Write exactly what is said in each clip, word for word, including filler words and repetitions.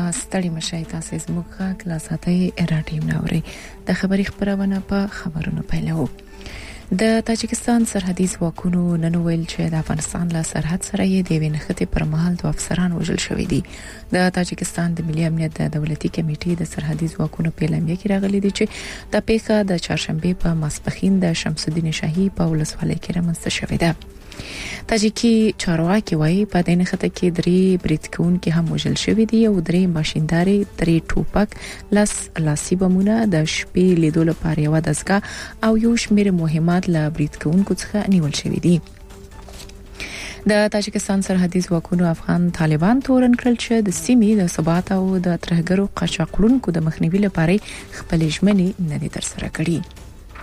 ستړي مشي تاسو زموږه کلاساتي راټیم ناوري د خبري خبرونه په خبرونو پیلو. د تاجکستان سرحدي ځواکونو نن ویل چې د افغانستان له سرحد سره یې د وینخته پر مهال دوه افسران وژل شوې دي. د تاجکستان د ملي امنیت د دولتي کمیټې د سرحدي ځواکونو په اعلامیه کې راغلي دي چې د پیښه د چهارشنبه په ماسپخین د شمس الدین شاهي په ولسوالۍ کې رامنځته شوې ده. تاجیکی چارواکي وایي په دې نخته کې درې بریټکون کې هم وژل شوې دي او درې ماشینداري درې ټوپک لاس لاسي بمونه د شپې لیدو لپاره یو دسګه او یو شمېر مهمات له بریټکون څخه نیول شوې دي. د تاجکستان سرحدي ځواکونو افغان طالبان تورن کړل چې د سیمې د ثبات او د ترهګرو قاچاقړونکو د مخنیوي لپاره خپل ژمنې نه دي ترسره کړې.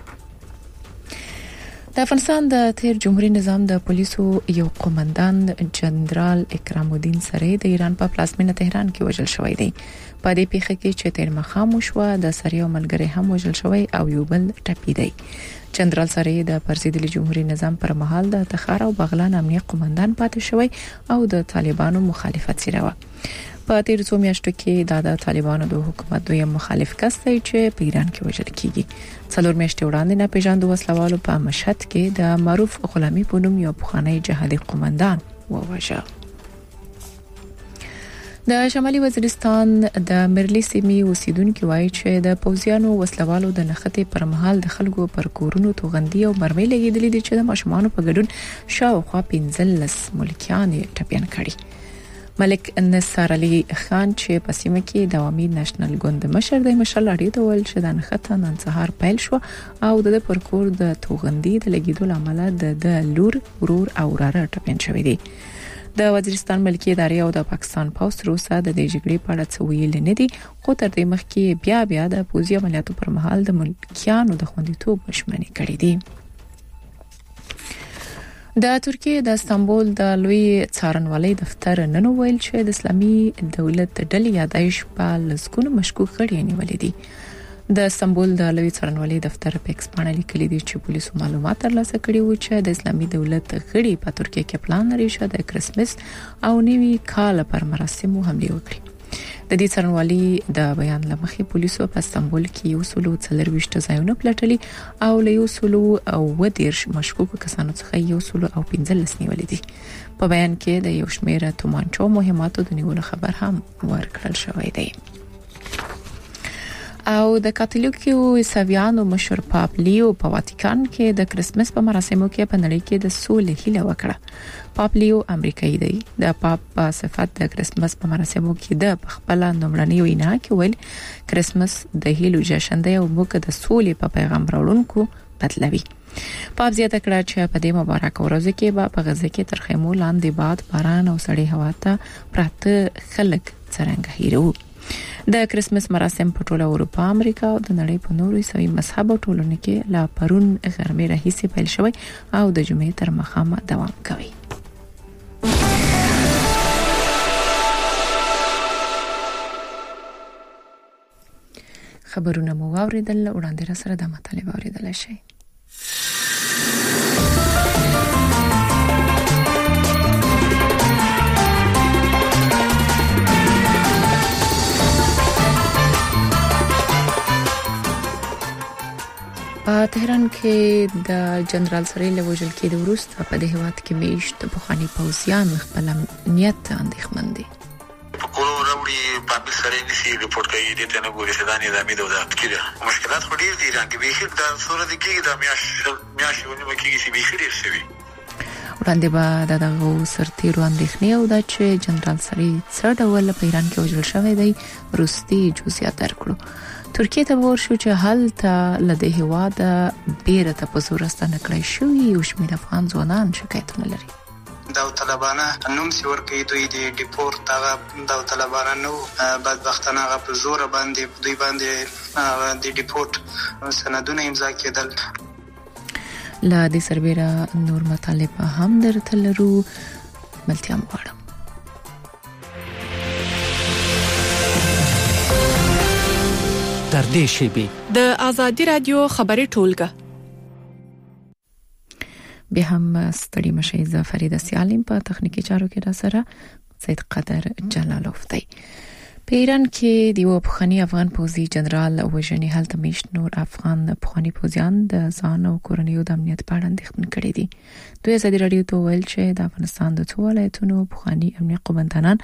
د افغانستان د تیر جمهوریت نظام د پولیسو یو قومندان جنرال اکرام الدین سره د ایران په پلازمینه تهران کې وژل شوی دی. په دې پیښه کې چې تیر مخام شو د سریو ملګری هم وژل شوی او یو بل ټپي دی. جنرال سره د پرزیدلی جمهوریت نظام پر مهال د تخار او بغلان امنیه قومندان پاتې شوی او د طالبانو مخالفت سره و. په تیر څو میاشتو کې د طالبانو د حکومت دوی مخالف کس دی چې په ایران کې وژل کیږي. څلور میاشتې وړاندې نه پیژاندو وسلوالو په مشهد کې د معروف غلامی په نوم یو پخوانی جهادي قومندان ووژل. د شمالي وزیرستان د مرلی سیمې اوسیدونکو وایي چې د پوځیانو وسلوالو د نخښتې پر مهال د خلکو پر کورونو توغندي او مرمۍ لګیدلې دي چې د ماشومان په ګډون شاوخوا پنځلس ملکیان ټپيان کړي. ملک نصر علي خان چې په سیمه کې د عوامي نېشنل ګوند مشر د مشال اړې ته ول چې د نخښته نن سهار پیل شو او د پرکور د توغندي د لګیدو لامل د لور ورور او راره ټپيان شوې دي. د وزیرستان ملکی ادارې او د پاکستان پولیس روسا د دې جګړې په اړه څه ویل نه دي، خو تر دې مخکې بیا بیا د پوځي عملیاتو پر مهال د ملکیانو د خوندیتوب ژمنې کړې دي. د ترکیه د استانبول د لوی څارنوالۍ دفتر نن ویل چې د اسلامي دولت ډلې یادایش په لسګونو مشکوک غړي نیولې دي. د استانبول د لوی څارنوالۍ دفتر په ایکس باندې لیکلي دي چې پولیسو معلومات ترلاسه کړي وو چې د اسلامي دولت غړي په ترکیه کې پلان لري چې د کریسمس او نوي کال پر مراسمو حمله وکړي. د دې څارنوالۍ د بیان لمخې پولیسو په استانبول کې یو سلو څلرويشت ځایونه پلټلي او له یو سلو او ودیرش مشکوک کسانو څخه یو سلو او پنځلس نیولې دي. په بیان کې د یو شمېر تومانچو مهماتو د نیولو خبر هم ورکړل شوی دی. او د کاتولیکو عیسویانو مشر پاپ لیو په واتیکان کې د کریسمس په مراسمو کې په نړۍ کې د سولې هیله وکړه. پاپ لیو امریکایي دی. د پاپ په صفت د کریسمس په مراسمو کې د خپل نومړنی وینا کې ویل کریسمس د هیلو جشن دی او موږ د سولې په پیغام راوړونکو بدلوي. پاپ زیاته کړه چې په دې مبارک ورځ کې په غزه کې تر خیمو لاندې باد باران او سړې هوا ته پراته خلک څنګه هیرو. د کریسمس مراسم په ټوله اروپا، امریکا او د نړۍ په نورو عیسوي مذهب او ټولنو کې لا پرون غرمې راهیسې پیل شوی او د جمعې تر ماښامه دوام کوي. خبرونه مو واوریدل، وړاندې را سره د مطالبه اوریدل شي. په تهران کې د جنرال سره له وژل کېدو وروسته په دې هواد کې میشت بخاني پوځیان خپل امنیت اندېښمن دي. کورو راوړي په سره نشي ریپورت کوي د تنه ګوري سدانې د امید او د کېده مشکلات خو ډیر دي رانګي به د صورت کې د میاش میاش ونیمه کې چې به ډیر شوی. وړاندې به دغه سرتیرو اندېښنې او د چې جنرال سره څه ډول په ایران کې وژل شوی دی روستي جزئیات درکړو. ترکیه ته ورشو چې هلته لدې هوا د بیره ته په زور ستنه کړی شوی او شمېر افغان ځوانان شکایتونه لري. دا طالبانه نوم سی ورکې دوی د ډیپورت هغه دا طالبانه نو بدبختانه هغه په زور باندې دوی باندې د ډیپورت سندونه امضا کېدل. لا د سربېره نور مطالب هم درته لرو، ملتیا مغواړم. در دې شیبه د آزادی رادیو خبري ټولګه به هم ستړي مشي ظفرید سیالم په تخنیکی چارو کې را سره سید قدر جلالوف دی. په ایران کې د یو پخوانی افغان پوځي جنرال وژنې هلته میشت نور افغان پخوانی پوځیان د ځان او کورنیو د امنیت په اړه اندېښمن کړي دي. دوی ازادي رادیو ته ویل چې د افغانستان د څو ولایتونو پخوانی امنیت قومندانان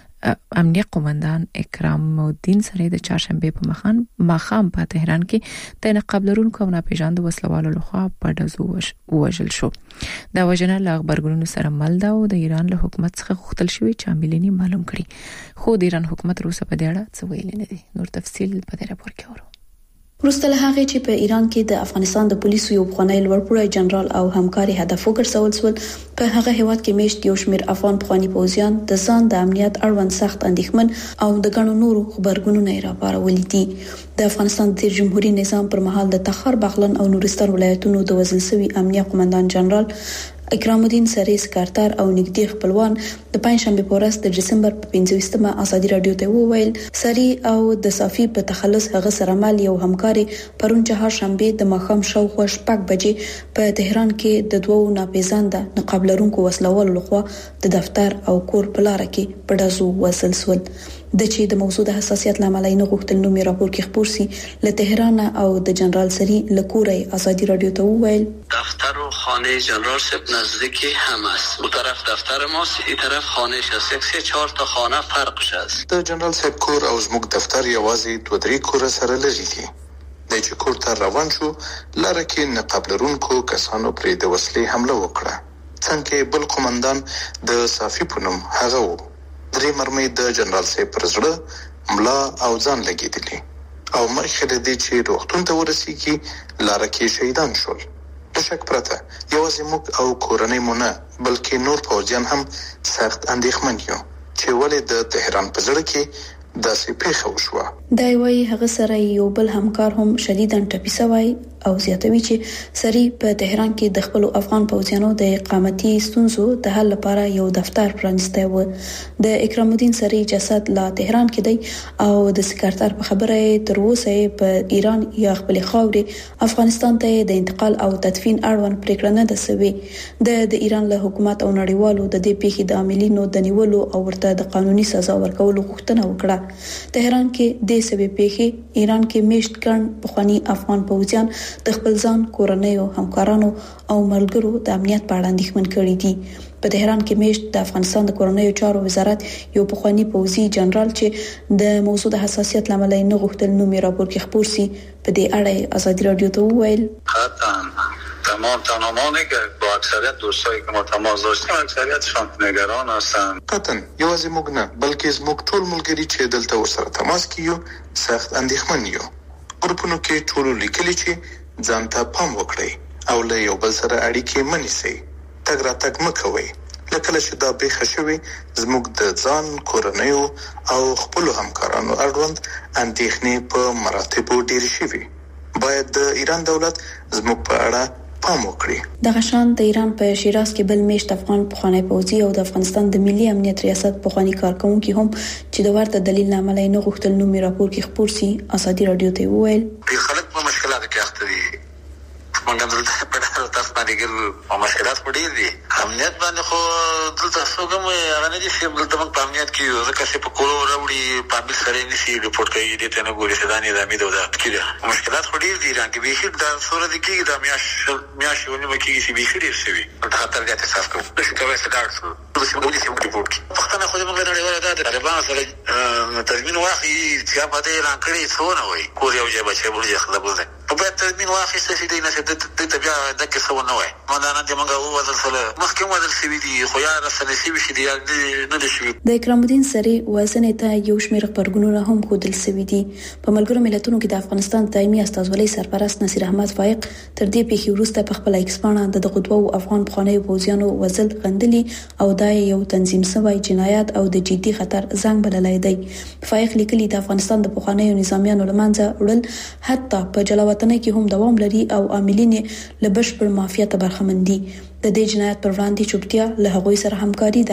امنیت قومندان اکرام الدین سره د چهارشنبه په مخان ماخام په تهران کې د نقاب لرونکو او ناپېژاندو وسلوالو لخوا په ډزو وژل شو. دا وژنه له خبرګونونو سره مل ده او د ایران له حکومت څخه غوښتل شوی چې عاملین معلوم کړي، خو د ایران حکومت روسه په دې اړه څه ویلي نه دي. نور تفصیل په دې راپور کې اورو. وروسته له هغې چې په ایران کې د افغانستان د پولیسو یو پخوانی لوړپوړی جنرال او همکاري هدف وګرځول شول، په هغه هیواد کې میشت یو شمېر افغان پخوانی پوځیان د ځان د امنیت اړوند سخت اندېښمن او د ګڼو نورو خبرګونونو یې راپارولي دي. د افغانستان د جمهوریت نظام پر مهال د تخار، بغلان او نورستان ولایتونو د وژل شوي امنیت قومندان جنرال اکرام الدین سری سکرتر او نږدې خپلوان د پنځشنبه په ورځ د دسمبر په پنځوستمه ازادي رادیو ته وویل سری او د صافي په تخلص هغه سره مال یو همکاري پرون چهارشنبه د ماښام شاوخوا شپږ بجې په تهران کې د دوو ناپېژانده نقاب لرونکو وسلوالو لخوا د دفتر او کور په لار کې په ډزو وژل شول. د چې د موضوع د حساسیت لامل نه غوښتل نو مې راپور کې خبر سي له تهران او د جنرال سری له کورې ازادي رادیو ته وویل دفتر و خانه جنرال سب نزدیکی هم است. اون طرف دفتر ماست، این طرف خانهش است. یک سه چهار تا خانه فرقش است. د جنرال سب کور او زموږ دفتر یوازې دوه درې کور سره لري دي. د چې کور ته روان شو لاره کې نقاب لرونکو کسانو پرې د وسلې حمله وکړه. څنګه بل قومندان د صافي په نوم هغه و. درې مرمۍ د جنرال سیب پر زړه، ملا او ځان لګېدلې او مخکې له دې چې روغتون ته ورسېږي لاره کې شهیدان شول. د شک پرته یوازې موږ او کورنۍ مو نه بلکې نور پوځیان هم سخت اندېښمن یو چې ولې د تهران په زړه کې داسې پیښه وشوه. دا وایي هغه سره یو بل همکار هم شدیداً ټپي شوی او زیاتوي چې سری په تهران کې د خپل افغان پوځیانو د اقامتي ستونزو د حل لپاره یو دفتر پرانستی و. د اکرام الدین سری جسد لا تهران کې دی او د سکرتر په خبره تر اوسه په ایران یا خپل خاورې افغانستان ته د انتقال او تدفین اړوند پریکړه نه ده شوې. د د ایران له حکومت او نړیوالو د دې پیښې د عاملینو د نیولو او ورته د قانوني سزا ورکولو غوښتنه وکړه. تهران کې د سبب پیښې ایران کې میشت ګڼ پخوانی افغان پوځیان د خپل ځان، کورنیو، همکارانو او ملګرو د امنیت په اړه اندېښمن کړي دي. په تهران کې میشت د افغانستان د کورنیو چارو وزارت یو پخوانی پوځي جنرال چې د موضوع د حساسیت لامل نه غوښتل نو مې راپور کې خبر سي په دې اړه ازادي رادیو ته وویل تمام تمامانی که با اکثریت دوستایی که ما تماس داشتیم اکثریتشان نگران هستند. قطعا یوازې موږ نه بلکې زموږ ټول ملګري چې دلته ورسره تماس کیو سخت اندېښمن یو. ګروپونو کې ټول لیکلي چې ځان ته پام وکړئ او له یو بل سره اړیکې مه نیسئ. تګ راتګ مه کوئ. لکه چې دا پیښه شوې زموږ د ځان، کورنیو او خپلو همکارانو اړوند اندېښنې په مراتبو ډېرې شوې. باید د ایران دولت زموږ په اړه پام وکړي. دغه شان د ایران په شیراز کې بل میشت افغان پخوانی پوځي او د افغانستان د ملي امنیت ریاست پخوانی کارکونکي هم چې د ورته دلیل لامل نه غوښتل نو مې راپور کې خبر سي ازادي رادیو ته وویل خلک په مشکلاتو کې اخته دي. موږ دلته په ډېر تاسو باندې ګل او مشکلات پډې دي. امنیت باندې خو دلته څوګم هغه نه دي چې دلته موږ په امنیت کې یو ځکه چې په کولو راوړي په امیر سره نشي ریپورت کوي دې ته نه ګوري سدانې د امید او د کېده مشکلات خوري دي رانګي به شي د سورې د کې د میاش میاش ونی مکه کې به شي ډیر شي په خاطر دې احساس کوم چې کوي سدار څه د څه ودی څه ریپورت پښتنه خو موږ نه لري د طالبان سره تضمین واخی چې په دې رانکړي څو نه وای کور یو ځای بچي بولې خلک بولې په بیا تضمین واخی څه دې نه څه د بیا د کې څو نه وای ما دا نه موږ او وزل سره مخکې وزل سی وی دي خو یا رسنۍ سی وی دي نه دي شوی. د اکرام الدین سری وزن ته یو شمېر خبرګونونه هم خودل سوي دي. په ملګرو ملتونو کې د افغانستان دایمي استازولۍ سرپرست نصیر احمد فائق تر دې پیښې وروسته په خپل ایکسپانه د دغه دوه افغان پخوانیو پوځیانو وزل غندلي او دا یو تنظیم شوی جنایت او د جدي خطر زنګ بللی دی. فائق لیکلي د افغانستان د پخوانیو نظامیانو لمنځه وړل حتی په جلاوطنۍ کې هم دوام لري او عاملین له بشپړ مافیا ته برخمن دي. د دې جنایت پر وړاندې چوپتیا له هغوی سره همکاري ده.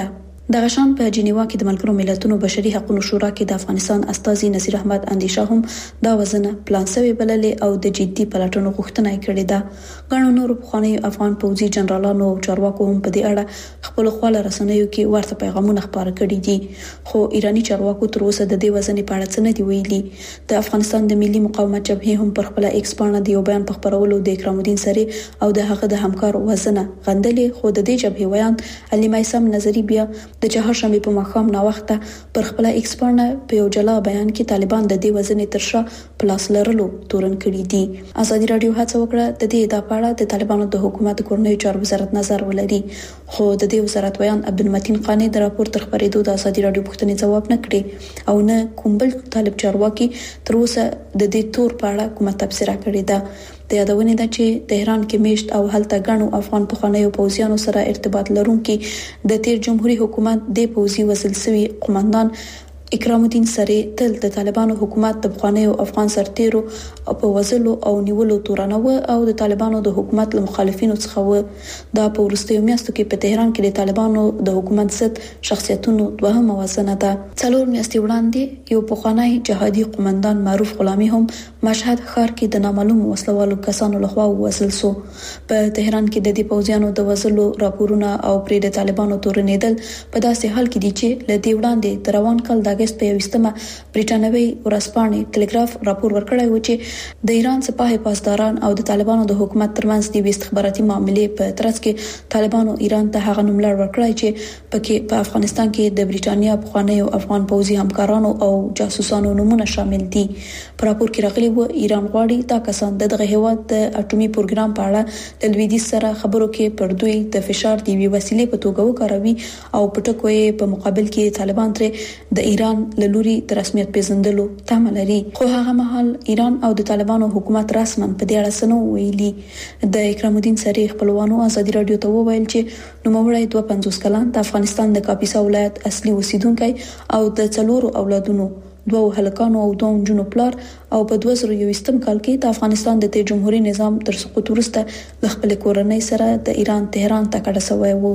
د غشان په جنیوا کې د ملګرو ملتونو بشري حقوقو شورا کې د افغانستان استاذي نصیر احمد اندیشه هم دا وزنه پلان سوي بللې او د جدي پلټنو غوښتنه کړې ده. غنو نور پخوانی افغان پوځي جنرالانو او چارواکو هم په دې اړه خپل خپل رسنیو کې ورته پیغامونه خپاره کړي دي، خو ایرانی چارواکو تر اوسه د دې وزنې په اړه څه نه دی ویلي. د افغانستان د ملي مقاومت جبهې هم پر خپل ایکس باندې د یو بیان په خبرولو د اکرام الدین سری او د هغه د همکار وزنه غندلې، خو د دې جبهې ویان علي مایسم نظری بیا د چهارشنبه په ماښام نا وخته پر خپل ایکس باندې په یو جلا بیان کې طالبان د دې وزنې ترشا پلاس لرلو تورن کړي دي. ازادي رادیو هڅه وکړه د دې د پاړه د طالبانو د حکومت کورنۍ چارو وزارت نظر ولري، خو د دې وزارت ویان عبدالمتین قانی د راپور تر خبرېدو د ازادي رادیو پوښتنې جواب نه کړي او نه کوم بل طالب چارواکي تر اوسه د دې تور پاړه کومه تفسیر کړې ده. د یادونه ده چې تهران کې میشت او هلته غنو افغان پخوانیو پوځیانو سره ارتباط لرونکي د تیر جمهوریت حکومت د پوځي وزل سوي قومندان اکرام الدین سری تل د طالبانو حکومت د پخوانیو افغان سرتیرو په وزلو او نیولو تورنوه او د طالبانو د حکومت مخالفینو څخه و. دا په ورستیو میاشتو کې په تهران کې د طالبانو د حکومت ضد شخصیتونو دوهم موازنه ده. څلور میاشتې وړاندې یو پخوانی جهادي قومندان معروف غلامی هم مشهد ښار کې د نامعلوم وسلوالو کسانو لخوا وزل سو. په تهران کې د دې پوځیانو د وزلو راپورونه او پرې د طالبانو تورنېدل په داسې حال کې دي چې لدی وړاندې د روان کال د اگست په یوستمه بریټانوي ورځپاڼې ټلګراف راپور ورکړی و چې د ایران سپاه پاسداران او د طالبانو د حکومت ترمنځ د استخباراتي معاملې په ترڅ کې طالبانو ایران ته هغه نوملړ ورکړی چې پکې په افغانستان کې د بریټانیا پخوانیو افغان پوځي همکارانو او جاسوسانو نمونه شامل دي. په راپور کې راغلي و ایران غواړي دا کسان دغه هیواد د اټومي پروګرام په اړه د لویدیځ سره خبرو کې پر دوی د فشار دی وسیلې په توګه وکاروي او پټکوي په مقابل کې طالبان تر د ایران لوري د رسمیت پیژندلو تمه لري، خو هغه مهال ایران او د طالبانو حکومت رسماً په دې اړه سنو ویلي. د اکرام الدین سری خپلوانو ازادي رادیو ته وویل چې نوموړی دوه پنځوس کلن د افغانستان د کاپیسا ولایت اصلي اوسیدونکی او د څلورو اولادونو دوه هلکانو او دوه نجونو پلار او په دوه زره یوویشتم کال کې د افغانستان د تیر جمهوریت نظام تر سقوط وروسته د خپل کورنۍ سره د ایران تهران ته کډه شوی و.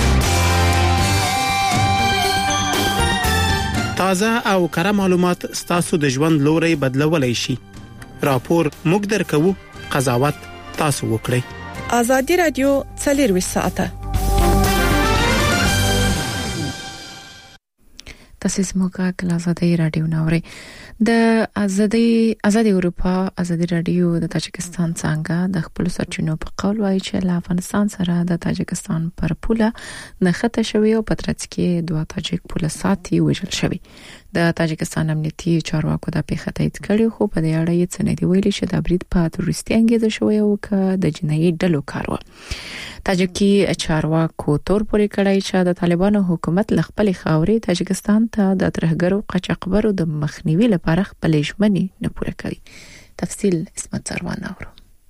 تازه او کره معلومات ستاسو د ژوند لوري بدلولای شي. راپور موږ درکو، قضاوت تاسو وکړئ. ازادي رادیو څلور ساعته تاسو زموږه کله ازادي رادیو ناوړي د ازادي ازادي اروپا ازادي رادیو د تاجکستان څنګه د خپل سرچینو په قول وایي چې له افغانستان سره د تاجکستان پر پوله نخته شوی او په ترڅ کې دوه تاجک پوله ساتي وژل شوی. د تاجکستان امنیتي چارواکو د پیښه تایید کړي، خو په دې اړه یې څه نه دی ویلي چې د برید په تروریستي انګیزه شوی او ک د جنایي ډلو کار و. تاجکي چارواکو تور پورې کړی چې د طالبانو حکومت لخپل خاورې تاجکستان ته د ترهګرو قاچاقبرو د مخنیوي لپاره خپل ژمنې نه پوره کوي. تفصیل اسمت سروان اورو.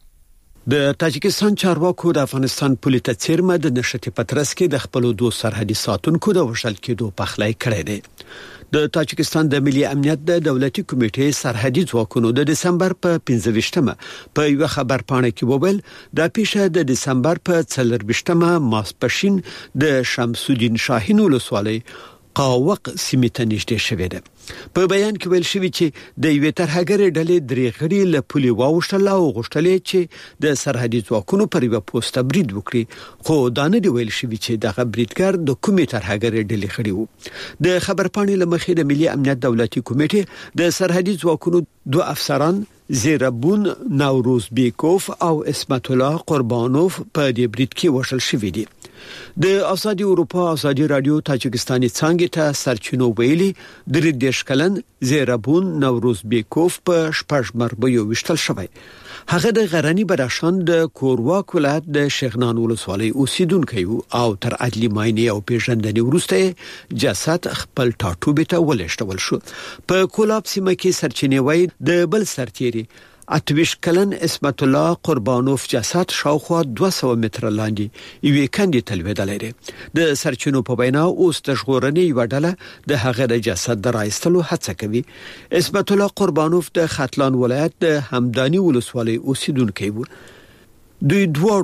د تاجکستان چارواکو د افغانستان پولیس ته چیرمه د نشټي پترس کې د خپل دوه سرحدي ساتونکو د وشل کېدو پخلای کړی دی. د تاجکستان د ملي امنیت د دولتي کمیټې سرحدي ځواکونو د دسمبر په پنځه ویشتمه په یو خبر پاڼه کې وویل د پیښه د دسمبر په څلور ویشتمه ماسپښین د شمس الدین شاهین ولسوالۍ قاوق سیمه ته نږدې شوې ده. په بیان کې ویل شوی چې د یوې ترهګرې ډلې درې غړي له پولي واوښتل او غوښتل چې د سرحدي ځواکونو پر یو پوسټ برید وکړي، خو دا نه دی ویل شوی چې دغه بریدګر د کومې ترهګرې ډلې غړي وو. د خبر پاڼې لمخې د ملي امنیت دولتي کمیټې د سرحدي ځواکونو دوه افسران زیربون نوروز بیکوف او اسمت الله قربانوف په دې برید کې وشل شوی دي. د ازادي اروپا ازادي رادیو تاجکستاني څنګه ته سرچینو ویلي درې دیش کلن زیربون نوروز بیکوف په شپږ مربیو وشتل شوی. هغه د غرنی بدخشان د کورواک ولایت د شیخنان ولسوالۍ اوسیدونکی او تر عدلی ماینه او پیژندنې وروسته جسد خپل ټاټوبې ته ولېږدول شو. په کولاب سیمه کې سرچینې وای د بل سرتیري اتویش کلن اسمت الله قربانوف جسد شاوخوا دوه سوه متره لاندې یوې کندې تلویدل لري. د سرچینو په وینا اوس د ژغورنې یو ډله د هغه د جسد د راایستلو هڅه کوي. اسمت الله قربانوف د ختلان ولایت د همدانی ولسوالۍ اوسیدونکی و. دوی دواړو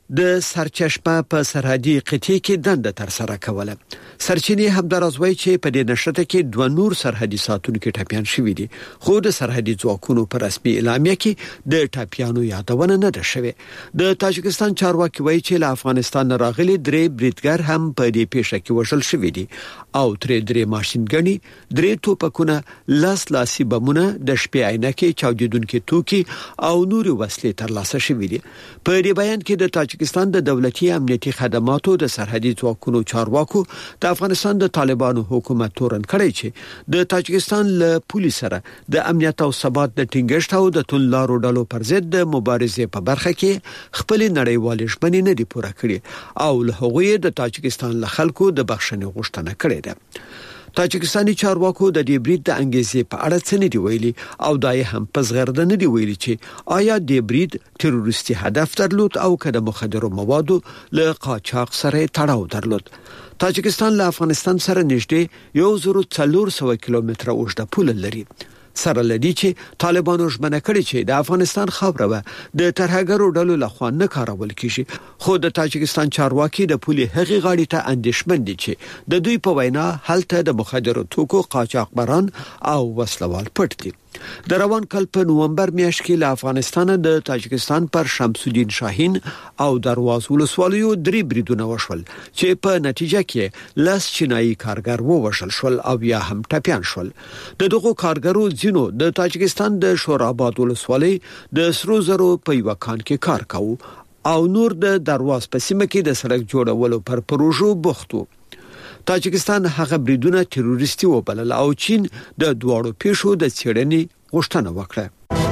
د سرچشمه په سرحدي قطعه کې دنده تر سره کوله. سرچینې هم درازوي چې په دې نشته کې دوه نور سرحدي ساتونکو ټاپیان شوي دي، خو د سرحدي ځواکونو پر رسمي اعلامیه کې د ټاپیانو یادونه نه ده شوې. د تاجکستان چارواکي وایي چې له افغانستان راغلي درې بریدګر هم په دې پیښه کې وژل شوي دي او ترې درې ماشینګني، درې توپکونه، لاس لاسي بمونه، د شپې عینکې، چاودیدونکي توکي او نور وسلې ترلاسه شوي دي. په دې بیان کې د تاجکستان د دولتي امنیتي خدماتو د سرحدي ځواکونو چارواکو د افغانستان د طالبانو حکومت تورن کړی چې د تاجکستان له پولیس سره د امنیت او ثبات د ټینګښت او د تللارو ډلو پر ضد د مبارزې په برخه کې خپل نړیوال ژمنې نه دي پوره کړې او له هغوی د تاجکستان له خلکو د بخښنې غوښتنه کړې ده. تاجکستاني چارواکو د دې برید د انګیزې په اړه څه نه دی ویلي او دای هم پس غرده نه دی ویلي چې آیا د برید تروریستي هدف درلود او کله مخدرو موادو له قاچاق سره تړاو درلود. تاجکستان له افغانستان سره نږدې یو زره څلور سوه کیلومتره اوږده پوله لري، سره لدی چې طالبانو ژمنه کړې چې د افغانستان خاوره به د ترهګرو ډلو لخوا نه کارول کیږي، خو د تاجکستان چارواکي د پولي هغې غاړې ته اندېښمن دي چې د دوی په وینا هلته د مخدرو توکو قاچاقبران او وسلوال پټ دي. د روان کال په نومبر میاشت کې له افغانستان د تاجکستان پر شمس الدین شاهین او درواز ولسوالیو درې بریدونه وشول چې په نتیجه کې لاس چینایي کارګر ووژل شول او یا هم ټپیان شول. د دغو کارګرو ځینو د تاجکستان د شوراباد ولسوالۍ د سرو زرو په یو کان کې کار کاوه او نور د درواز په سیمه کې د سړک جوړولو پر پروژو بوختو. تاجکستان هغه بریدونه تروریستي وبلل او چین د دواړو پیښو د څېړنې غوښتنه وکړه.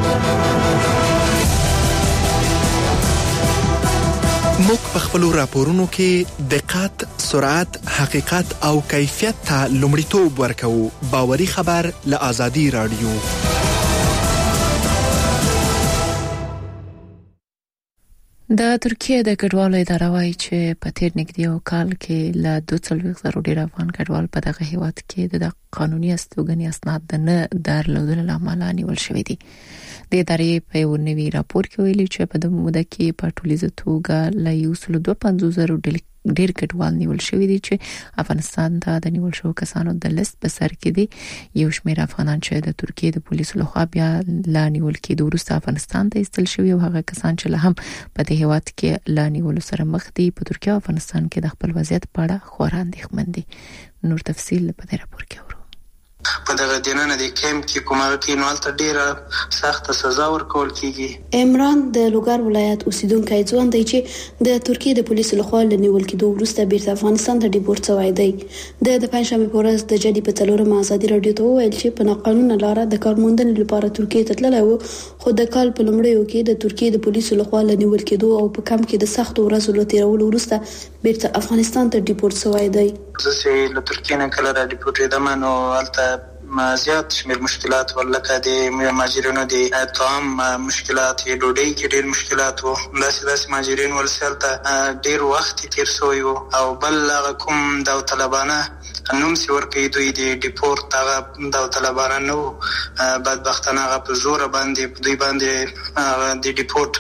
موږ په خپل راپورونو کې دقت، سرعت، حقیقت او کیفیت ته لومړیتوب ورکوو. باوري خبر له آزادي رادیو. د ترکیه د کډوالو اداره وايي چې په تیر نږدې یو کال کې له دوه څلوېښت زره ډیر افغان کډوال په دغه هیواد کې د قانوني استوګنې اسناد نه درلودل لامل نیول شوی دي. د ادارې په یو نوي راپور کې ویلي چې په دغه موده کې په ټولیزه توګه له یو سل دوه پنځوس زره ډیر کډوال نیول شوی دي چې افغانستان ته د نیول شوی کسانو د لیست په سر کې دي. یو شمېر افغانان چې د ترکیه د پولیسو لخوا بیا لا نیول کېدو وروسته افغانستان ته ایستل شوی او هغه کسان چې له هم په دې هیواد کې لا نیول سره مخ دي په ترکیه او افغانستان کې د خپل وضعیت په اړه خورا اندېښمن دي. نور تفصیل په دې راپور کې په دغه دینه د کیمپ کې کومه کې نو الته ډیره سخت سزا ورکول کیږي. عمران د لوګر ولایت اوسیدونکی ځوان دی چې د ترکیه د پولیسو لخوا لنیول کېدو وروسته بیرته افغانستان ته ډیپورت شوی دی. د د پنځمې په ورځ د جدي په څلورم ازادي رادیو ته ویل چې په ناقانونه لار د کارموندنې لپاره ترکیه ته تللی و، خو د کال په لومړیو کې د ترکیه د پولیسو لخوا لنیول کېدو او په کم کې د سخت ورځو له تیرولو وروسته بیرته افغانستان ته ډیپورت شوی دی. زه چې له ترکیه نه کله را ډیپورت شوم نو الته ما زیات شمیر مشکلات ولکه د مهاجرینو د طعام مشکلات، ډوډۍ کې ډېر مشکلات وو. داسې داسې مهاجرین ولسل ته ډېر وخت تیر شوی وو او بل هغه کوم داوطلبانه نوم سی ورکې دوی د ډیپورت هغه داوطلبانه نو بدبختانه هغه په زور باندې دوی باندې د ډیپورت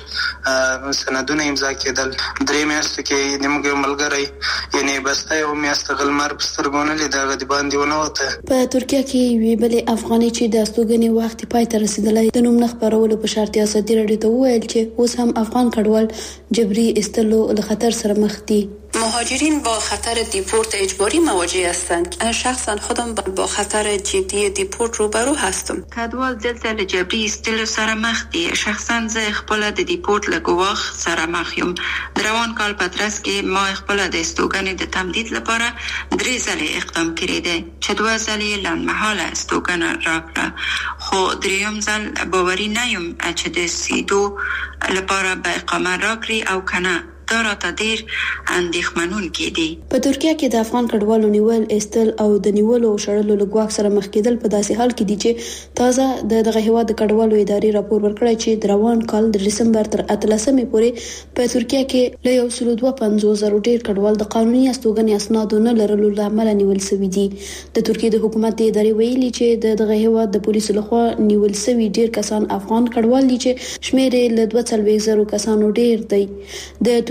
سندونه امضا کېدل. درې میاشتې کې د موږ ملګری یعنی بسته یو میاشت غلمر په سترګونه لید هغه د باندې ونه وته. په ترکیه کې وی بلې افغاني چې د استوګنې وخت پای ته رسیدلای د نوم نه خبرولو په شرط ازادي رادیو ته ویل چې اوس هم افغان کډوال جبري استلو له خطر سره مخ دي. مهاجرین با خطر دیپورت اجباری مواجه هستند. شخصا خودم با خطر جدی دیپورت روبرو هستم. کډوال دلته له جبري استلو سره مخ دي. شخصا زه خپل د دیپورت له ګواښ سره مخ یم. روان کال په ترڅ کې ما خپل د استوګنې د تمدید لپاره درې ځلې اقدام کړی دی چې دوه ځلې لنډمهاله استوګنه راکړه، خو دریم ځل باوري نه یم چې د سیدو لپاره به اقامه راکړي او کنه. دا راته ډېر اندېښمنونکي دي. په ترکیه کې د افغان کډوالو نیول، ایستل او د نیولو او شړلو له ګواښ سره مخ کېدل په داسې حال کې دي چې تازه د دغه هیواد د کډوالو ادارې راپور ورکړی چې د روان کال د دسمبر تر اتلسمې پورې په ترکیه کې له یو سل دوه پنځوس زره ډېر کډوال د قانوني استوګنې اسناد نه لرلو له امله نیول شوي دي. د ترکیه د حکومت ادارې ویلي چې د دغه هیواد د پولیسو لخوا نیول شوي ډېر کسان افغان کډوال دي چې شمېر له دوه څلوېښت زره کسانو ډېر دی. د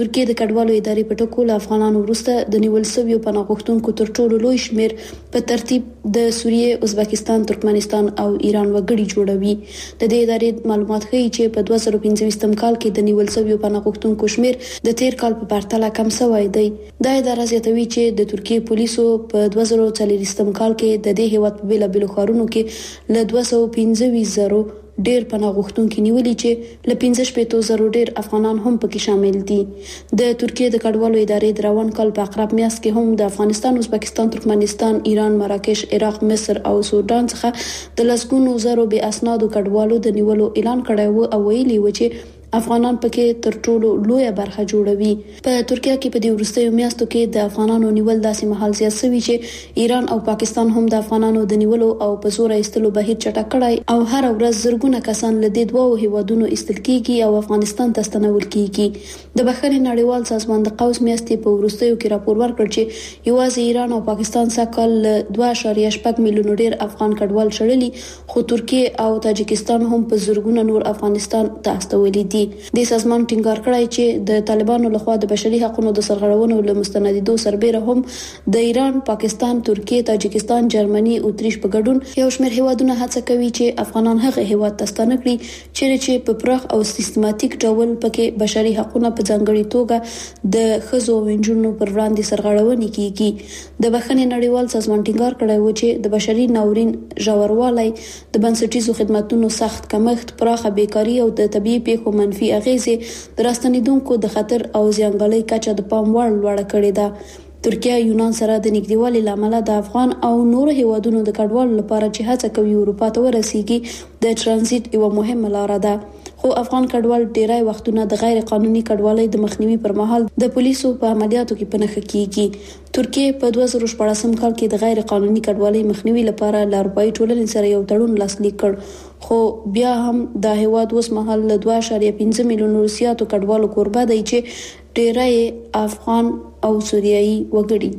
ترکیه د کډوالو ادارې په ټکو له افغانانو وروسته د نیول شویو پناه غوښتونکو تر ټولو لوی شمیر په ترتیب د سوریه، ازبکستان، ترکمنستان او ایران وګړي جوړوي. د دې ادارې معلومات ښیي چې په دوه زره پنځه کال کې د نیول شویو پناه غوښتونکو شمیر د تیر کال په پرتله کم شوی دی. دا اداره زیاتوي چې د ترکیه پولیسو په دوه زره څلور کال کې د دې هیواد په بیلابیلو ښارونو کې له دوه سوه پنځه زره ډیر پناه غوښتونکي نیولي چې له پنځه شپږ زره ډیر افغانان هم پکې شامل دي. د ترکیه د کډوالو ادارې د روان کال په اقرب میاشت کې هم د افغانستان، ازبکستان، ترکمنستان، ایران، مراکش، عراق، مصر او سودان څخه د لسګونو زره بې اسنادو کډوالو د نیولو اعلان کړی و او ویلي و چې افغانان پکې تر ټولو لویه برخه جوړوي. په ترکیه کې په دې وروستیو میاشتو کې د افغانانو نیول داسې مهال زیات شوي چې ایران او پاکستان هم د افغانانو د نیولو او په زور ایستلو بهیر چټک کړی او هر ورځ زرګونه کسان له دې دوه هیوادونو ایستل کیږي او افغانستان ته ستنول کیږي. د بخښنې نړیوال سازمان د قوس میاشتې په وروستیو کې راپور ورکړ چې یوازې ایران او پاکستان سکهال دوه اعشاریه شپږ میلیونه ډیر افغان کډوال شړلي، خو ترکیه او تاجکستان هم په زرګونه نور افغانستان ته استولي دي. د سازمان ټینګار کړی چې د طالبانو لخوا د بشري حقوقو د سرغړونو له مستندیدو سربېره هم د ایران، پاکستان، ترکیه، تاجکستان، جرمني، اتریش په ګډون یو شمېر هیوادونه هڅه کوي چې افغانان هغه هیواد ته ستانه کړي چې په پراخ او سیستماتیک ډول پکې بشري حقوقو په ځانګړي توګه د ښځو او نجونو پر وړاندې سرغړونې کیږي. د بخښنې نړیوال سازمان ټینګار کړی و چې د بشري ناورین ژوروالی، د بنسټیزو خدماتو سخت کمښت، پراخه بیکاری او د طبيعي پیښو منفي اغیزې د راستنیدونکو د خطر او زیانګالۍ کچه د پام وړ لوړه کړې ده. ترکیه یونان سره د نږدېوالي لامل د افغان او نور هیوادونو د کډوالو لپاره چې هڅه کوي اروپا ته ورسیږي د ترانزیت یو مهمه لار ده. خو افغان کډوال ډیری وختونه د غیر قانوني کډوالۍ د مخنیوي پر مهال د پولیسو په عملیاتو کې پنهخ کیږي. ترکیه په دوه زره شپږ کال کې د غیر قانوني کډوالۍ مخنیوي لپاره له اروپایي ټولنې سره یو تړون لاسلیک کړ، خو بیا هم د هیواد اوس مهال له دوه اعشاریه پنځه میلیونه روسیاتو کډوالو کوربه دی چې ډیری افغان او سوریایي وګړي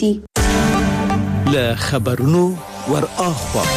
دي. له خبرونو ور اخوا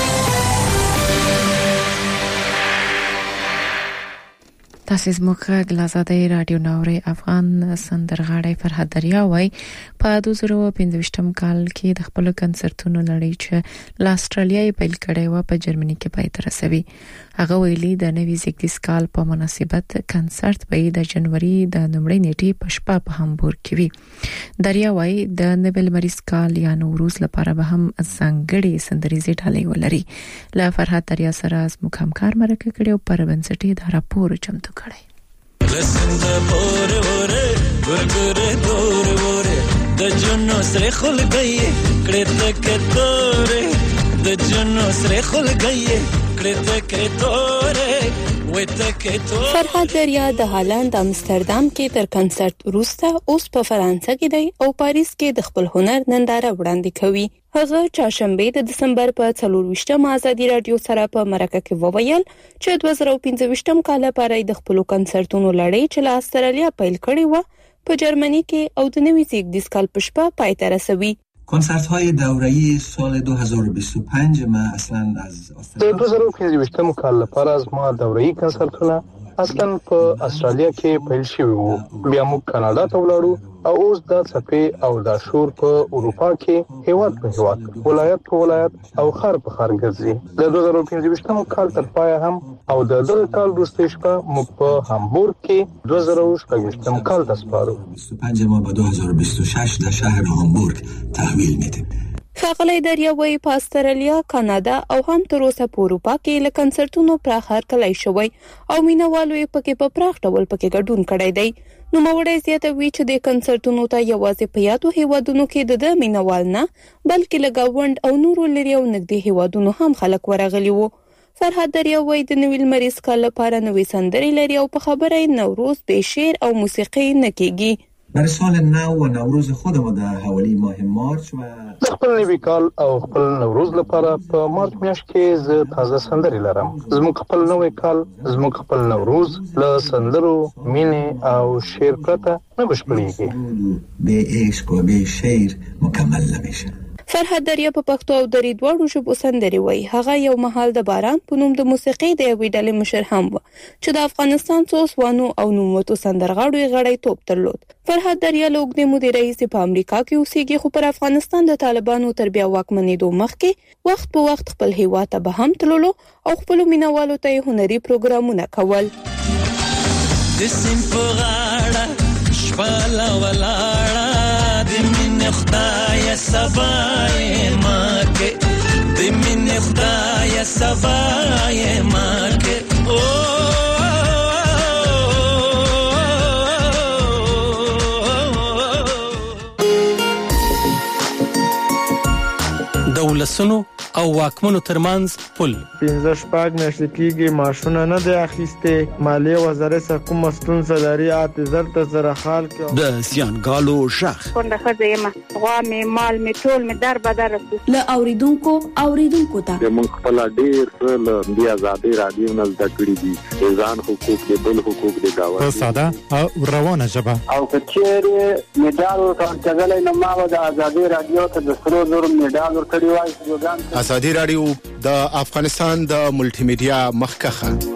تاسو زموږ د آزادۍ رادیو نوري افغان سندرغاړی فرهاد دریا وای په دوه زره پنځه کال کې د خپل کنسرتونو لړۍ چې له استرالیا پیل کړي و په جرمني کې پای ته رسوي. هغه ویلي د نوي زیږدیز کال په مناسبت کنسرت به د جنوري د نومړۍ نیټې په شپه په هامبورګ کې وي. دریا وای د نوبل مریض کال یا نوروز لپاره به هم ځانګړي سندریزې ډالۍ ولري. له فرهاد دریا سره زموږ همکار مرکه کړي او پر بنسټي د راپور چمتو کړي. لسند پور وره ګورګره دور وره د جنو سره خلګي کړه تک تور د جنو سره خلګي کړه تک تور فرهاد دریا د هالند امستردام کې تر کنسرت وروسته اوس په فرانسه کې دی او پاریس کې د خپل هنر ننداره وړاندې کوي. هغه چاشنبه د دسمبر په څلور ویشتم آزادي رادیو سره په مرکه کې وویل چې دوه زره پنځه کال لپاره د خپل کنسرتونو لړۍ چې له استرالیا پیل کړې و په جرمنی کې او د نوي زیږدیز کال په شپه پای ته رسوي. کنسرت های دوره‌ای سال دو هزار و بیست و پنج ما اصلا از استرالیا دو هزار و پنځه کال لپاره از ما دوره‌ای کنسرتونه اصلا په استرالیا کې پیل شوی وو. بیا موږ کاناډا ته ولاړو او اوس د صفې او د شور په اروپا کې هیواد په هیواد، ولایت په ولایت او خار په خار ګرځي. د دوه زره پنځه کال تر پای هم او د دغه کال وروسته شپه موږ په هامبورګ کې دوه زره شپږ کال د سپارو بیست و پنج ما به دو هزار و بیست و شش در شهر هامبورګ تحویل میدیم. ښاغلی دریاوی په استرالیا، کاناډا او هم تر اوسه په اروپا کې له کنسرتونو پراخ هرکلی شوی او مینوالو یې پکې په پراخ ډول پکې ګډون کړی دی. نوموړی زیاتوي چې د کنسرتونو ته یوازې په یادو هیوادونو کې د د مینوال نه بلکې له ګاونډ او نورو لري او نږدې هیوادونو هم خلک ورغلي وو. فرهاد دریاوی د نویل مریض کال لپاره نوې سندرې لري او په خبره نوروز به شعر او موسیقي نه کیږي. برای سال نو و نوروز خودمو در حوالی ماه مارچ و خپل نوی کال او خپل نوروز لپاره په مارچ میاشت کې زه تازه سندرې لرم. زموږ خپل نوی کال، زموږ خپل نوروز له سندرو، مینې او شعر پرته نه بشپړېږي. به عشق و به شعر مکمل نمیشه. فرهاد دریا په پښتو او دري دواړو ژبو سندري وایي. هغه یو مهال د باران په نوم د موسیقي د یوې ډلې مشر هم و چې د افغانستان څو ځوانو او نوموتو سندرغاړو یې غړی توپ درلود. فرهاد دریا له اوږدې مودې راهیسې په امریکا کې اوسېږي، خو پر افغانستان د طالبانو تر بیا واکمنېدو مخکې وخت په وخت خپل هیواد ته به هم تللو او خپلو مینوالو ته یې هنري پروګرامونه کول. د سیند په غاړه شپه ولاړه د مینې خدایه سبا یې ماکې د مینې خدایه سبا یې ماکې د ولسونو او واکمنو ترمنځ پل پنځه شپږ میاشتې کېږي معاشونه نه دی اخیستې. مالیې وزارت څخه کومه ستونزه لري اته زر ته زره خال کې د زیانګالو ژغ کونډه ښځه یم، غوا مې مال مې ټول مې در بدر رسو له اوریدونکو اوریدونکو ته موږ خپل ډیر څه له دې آزادۍ رادیو نه زده کړي دي، ځان حقوق دي بل حقوق دي دا په ساده او روانه ژبه. او کچېره میډال ورکړل نو ما د آزادۍ رادیو ته د سرو زرو میډال ورکړی وای. آزادۍ رادیو د افغانستان د ملټي میډیا مخکخه.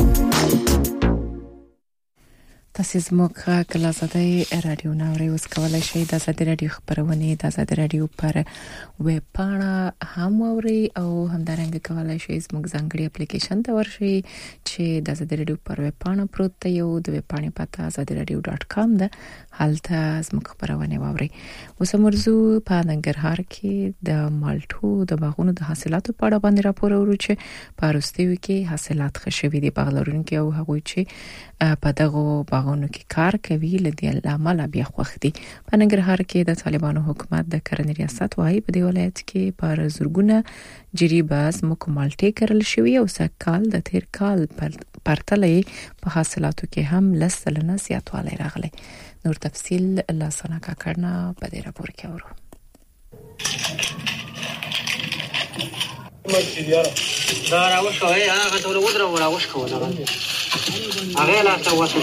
تاسو زموږه کله زده رادیو ناوړي اوس کولای شئ د زده رادیو خبرونه د زده رادیو پر ویب پاڼه هم اوري او همدارنګه کولای شئ زموږ ځانګړي اپلیکیشن ته ورشئ چې د زده رادیو پر ویب پاڼه پروت دی او د ویب پاڼې پته زده رادیو ډاټ کام ده. هلته زموږ خبرونه واوري. اوس مرزو په ننګرهار کې د مالټو د باغونو د حاصلاتو په اړه باندې راپور ورو چې په وروستیو کې حاصلات ښه شوي دي. باغلرونکو او هغوی چې په دغه باغونو کې کار کوي لدې لامل بیا خوښ دي. په ننګرهار کې د طالبانو حکومت د کرنې ریاست وايي په دې ولایت کې پر زورګونه جریبه زموږ مالټې کرل شوی او سکهال د تیر کال پر پرتلې په حاصلاتو کې هم لسلنه زیاتوالی راغلی. نور تفصیل لاسانا کاکړنا په دې راپور کې اورو. دا راوښوي هغه ته ودرو راوښکو دا هغه لا تاسو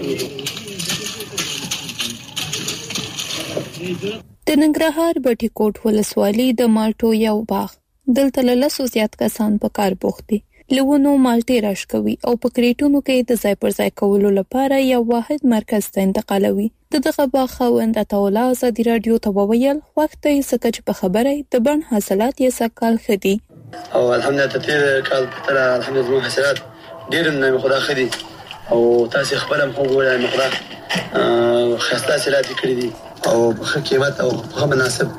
د ننګرهار بټي کوټ ولسوالۍ د مالټو یو باغ دلته له لسو زیات کسان په کار بوخت دي. لونو مالټې راشکوي او په کریټونو کې د ځای پر ځای کولو لپاره یو واحد مرکز ته انتقالوي. د دغه باغ خاوند عطاالله ازادي رادیو ته وویل وخت یې سکه چې په خبره د بن حاصلات یې سکهال خدي او الحمدلله تیر کال تر الحمدلله حاصلات ډیر نه خدا خدي او تاسو خپل هم وګورئ مخدا خسته حاصلات کړی دي او په قیمت او په مناسب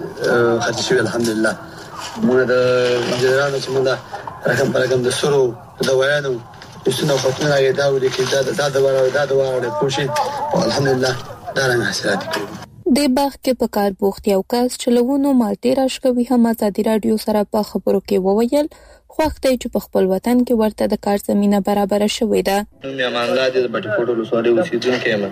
خرڅ شوی الحمدلله. موږ د جنرال چې موږ رقم پر رقم د سرو د ویانو استنو خطونه راګه دا ولې کې دا دا د واره دا د واره پوښي الحمدلله دا رنګ حاصلات کړو. د باغ کې په کار بوخت یو کس چې لونو مالټې راشکوي هم ازادي رادیو سره په خبرو کې وویل خوښ دی چې په خپل وطن کې ورته د کار زمينه برابر شوې ده. مې امان الله دې بټي کوټ ولسوالۍ اوسیدونکو یم.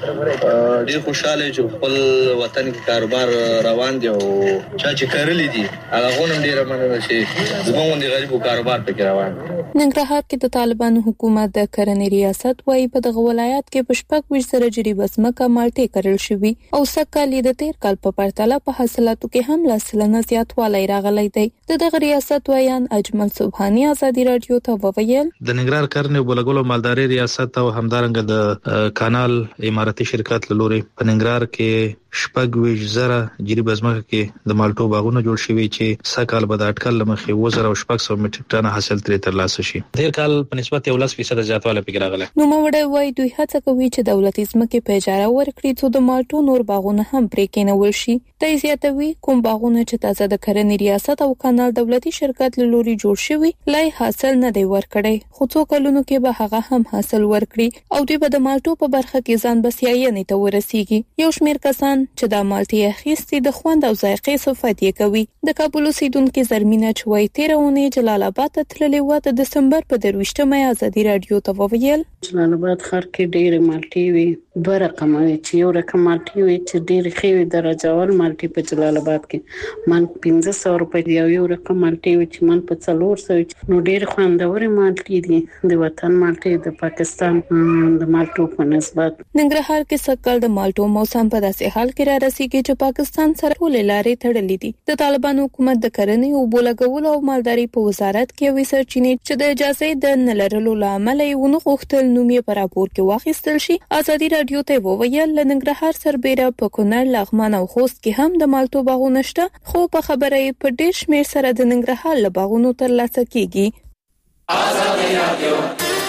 ډېر خوشاله چې خپل وطن کې کاروبار روان دی او چا چې کړلې دي هغه غونم ډېر مننه چې زموږ د غریبو کاروبار پکې روان دی. ننګرهار کې د طالبانو حکومت د کرنې ریاست وايي په دغه ولایت کې په شپږ ویشت زره جریبه ځمکه مالټې کرل شوي او سکهال د تیر کال په پرتله په حاصلاتو کې هم لسلنه زیاتوالی راغلی دی. د دغه ریاست وایان اجمل سبحانی ازادي رادیو ته وویل د ننګرهار کرنې بلګلو مالداري ریاست او همدارنګه د کانال اماراتي شرکت لوري په ننګرهار کې شپږ ویشت زره جریبه ځمکه کې د مالټو باغونه جوړ شوي چې سکهال به د اټکل لمخې وزره او شپږ سوه میټریک ټن حاصل ترې ترلاسه شي. تیر کال په نسبت یو لس فیصد زیاتوالی پکې راغلی. نو موږ وایي دوی هڅه کوي چې دولتي ځمکې په اجاره ورکړي څو د مالټو نور باغونه هم پرې کېنول شي. د زیاتوي کوم باغونه چې تازه د کرنې ریاست او کانال دولتي شرکت لوري جوړ شوي لای حاصل نه دی ورکړي خو څو کلونو کې به هغه هم حاصل ورکړي او دوی به د مالټو په برخه کې ځان بسیاینې ته ورسیږي. یو شمیر کسان چې د مالټې اخیستي د خوند او ذایقې صفت یې کوي. د کابل اوسیدونکو زرمینه چوي تیرونه جلال آباد ته تللې و د دسمبر په درويشتمه ازادي رادیو ته وویل جلال آباد ښار کې ډېر مالټې وي دوه رقم وي چې یو رقم مالټې وي چې ډېر خېوي درجه ول مالټې په جلال آباد کې من پنځه سوه روپۍ دی او یو رقم مالټې وي چې من په څلور سوه نو ډېر خوندور مالټې دي د وطن مالټې د پاکستان د مالټو په نسبت. ننګرهار کې سکهال د مالټو موسم په داسې حال حال کې را رسیږي چې پاکستان سره ولې لارې تړلې دي. د طالبان حکومت د کرنې او بولګولو او مالداري په وزارت کې وی سرچینې چې د اجازه د نلرلو لامل یې ونه غوښتل نوم یې په راپور کې واخیستل شي. ازادي رادیو ته وویل لنګرهار سربېره په کونړ، لغمان او خوست کې هم د مالټو باغونه شته، خو په خبره یې په ډېر شمېر سره د ننګرهار له باغونو ترلاسه کیږي. ازادي رادیو